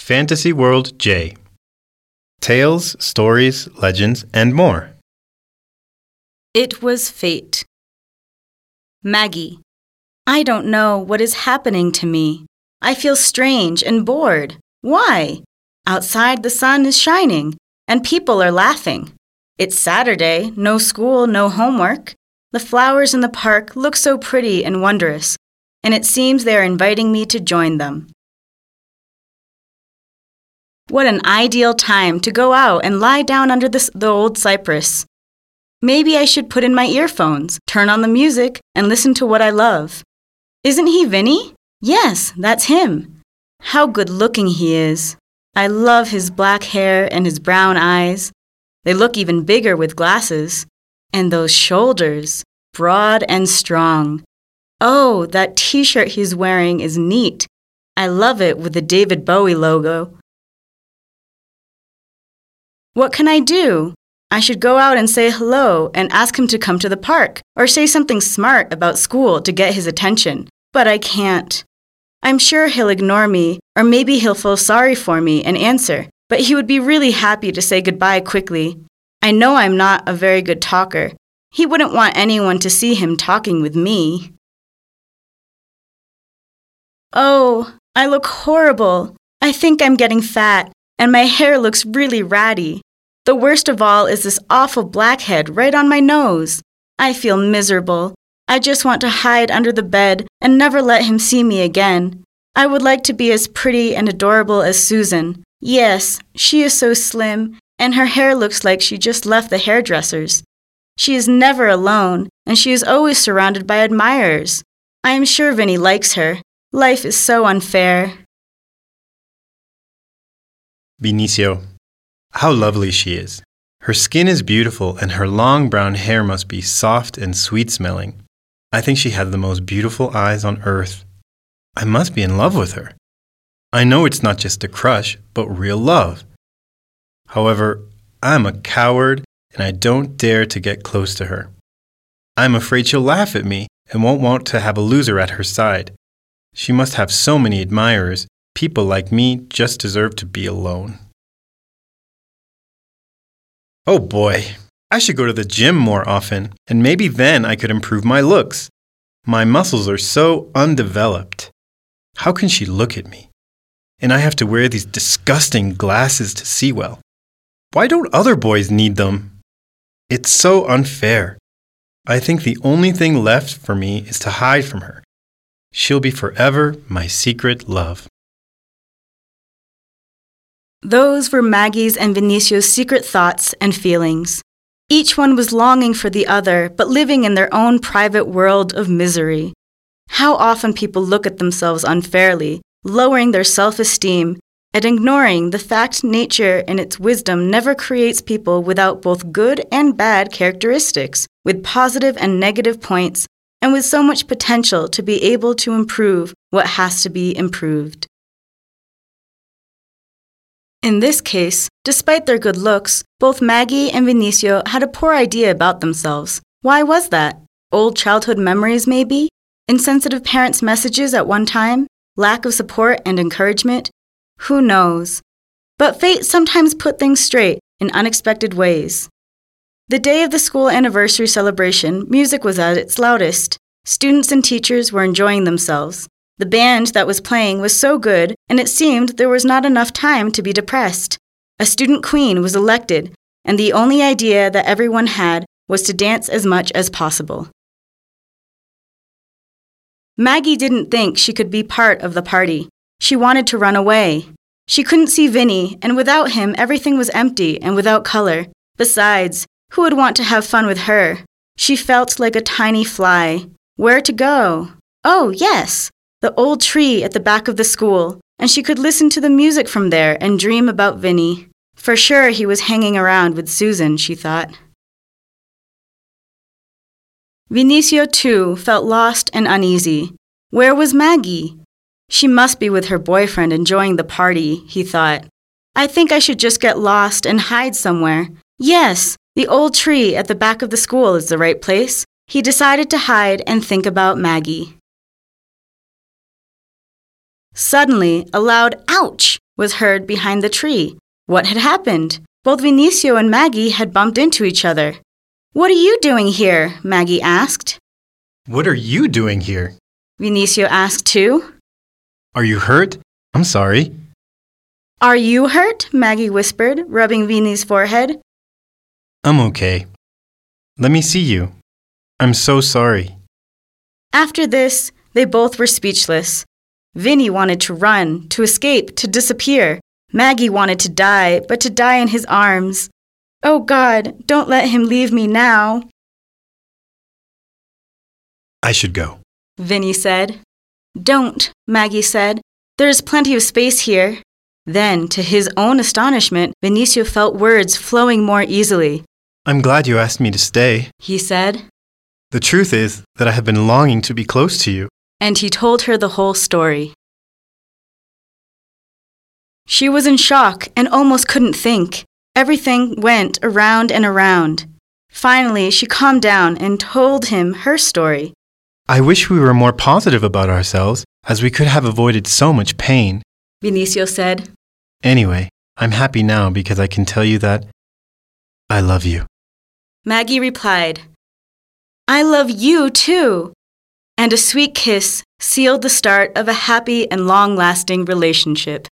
Fantasy World J. Tales, stories, legends, and more. It was fate. Maggie, I don't know what is happening to me. I feel strange and bored. Why? Outside the sun is shining, and people are laughing. It's Saturday, no school, no homework. The flowers in the park look so pretty and wondrous, and it seems they are inviting me to join them. What an ideal time to go out and lie down under the old cypress. Maybe I should put in my earphones, turn on the music, and listen to what I love. Isn't he Vinny? Yes, that's him. How good-looking he is. I love his black hair and his brown eyes. They look even bigger with glasses. And those shoulders, broad and strong. Oh, that t-shirt he's wearing is neat. I love it with the David Bowie logo. What can I do? I should go out and say hello and ask him to come to the park, or say something smart about school to get his attention. But I can't. I'm sure he'll ignore me, or maybe he'll feel sorry for me and answer, but he would be really happy to say goodbye quickly. I know I'm not a very good talker. He wouldn't want anyone to see him talking with me. Oh, I look horrible. I think I'm getting fat, and my hair looks really ratty. The worst of all is this awful blackhead right on my nose. I feel miserable. I just want to hide under the bed and never let him see me again. I would like to be as pretty and adorable as Susan. Yes, she is so slim, and her hair looks like she just left the hairdresser's. She is never alone, and she is always surrounded by admirers. I am sure Vinny likes her. Life is so unfair. Vinicio. How lovely she is. Her skin is beautiful, and her long brown hair must be soft and sweet-smelling. I think she has the most beautiful eyes on earth. I must be in love with her. I know it's not just a crush, but real love. However, I'm a coward, and I don't dare to get close to her. I'm afraid she'll laugh at me and won't want to have a loser at her side. She must have so many admirers. People like me just deserve to be alone. Oh boy, I should go to the gym more often, and maybe then I could improve my looks. My muscles are so undeveloped. How can she look at me? And I have to wear these disgusting glasses to see well. Why don't other boys need them? It's so unfair. I think the only thing left for me is to hide from her. She'll be forever my secret love. Those were Maggie's and Vinicio's secret thoughts and feelings. Each one was longing for the other, but living in their own private world of misery. How often people look at themselves unfairly, lowering their self-esteem, and ignoring the fact nature in its wisdom never creates people without both good and bad characteristics, with positive and negative points, and with so much potential to be able to improve what has to be improved. In this case, despite their good looks, both Maggie and Vinicio had a poor idea about themselves. Why was that? Old childhood memories, maybe? Insensitive parents' messages at one time? Lack of support and encouragement? Who knows? But fate sometimes put things straight in unexpected ways. The day of the school anniversary celebration, music was at its loudest. Students and teachers were enjoying themselves. The band that was playing was so good, and it seemed there was not enough time to be depressed. A student queen was elected, and the only idea that everyone had was to dance as much as possible. Maggie didn't think she could be part of the party. She wanted to run away. She couldn't see Vinny, and without him, everything was empty and without color. Besides, who would want to have fun with her? She felt like a tiny fly. Where to go? Oh, yes! The old tree at the back of the school, and she could listen to the music from there and dream about Vinny. For sure he was hanging around with Susan, she thought. Vinicio, too, felt lost and uneasy. Where was Maggie? She must be with her boyfriend enjoying the party, he thought. I think I should just get lost and hide somewhere. Yes, the old tree at the back of the school is the right place. He decided to hide and think about Maggie. Suddenly, a loud ouch was heard behind the tree. What had happened? Both Vinicio and Maggie had bumped into each other. "What are you doing here?" Maggie asked. What are you doing here? Vinicio asked too. Are you hurt? I'm sorry. "Are you hurt?" Maggie whispered, rubbing Vini's forehead. I'm okay. Let me see you. I'm so sorry. After this, they both were speechless. Vinny wanted to run, to escape, to disappear. Maggie wanted to die, but to die in his arms. "Oh God, don't let him leave me now," I should go. Vinny said. "Don't," Maggie said. "There is plenty of space here." Then, to his own astonishment, Vinicio felt words flowing more easily. I'm glad you asked me to stay. He said, The truth is that I have been longing to be close to you. and he told her the whole story. She was in shock and almost couldn't think. Everything went around and around. Finally, she calmed down and told him her story. I wish we were more positive about ourselves, as we could have avoided so much pain. Vinicio said. Anyway, I'm happy now because I can tell you that I love you. Maggie replied, "I love you too." And a sweet kiss sealed the start of a happy and long-lasting relationship.